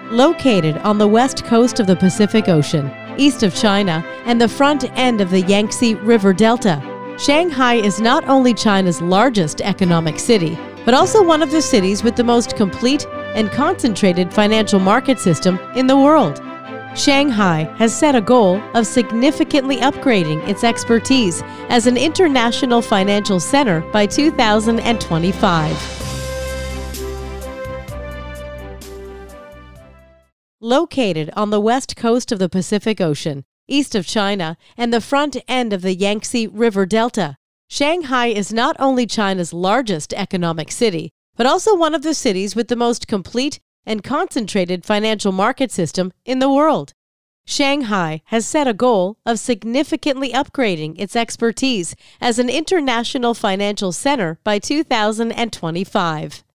Located on the west coast of the Pacific Ocean, east of China, and the front end of the Yangtze River Delta, Shanghai is not only China's largest economic city, but also one of the cities with the most complete and concentrated financial market system in the world. Shanghai has set a goal of significantly upgrading its expertise as an international financial center by 2025. Located on the west coast of the Pacific Ocean, east of China, and the front end of the Yangtze River Delta, Shanghai is not only China's largest economic city, but also one of the cities with the most complete and concentrated financial market system in the world. Shanghai has set a goal of significantly upgrading its expertise as an international financial center by 2025.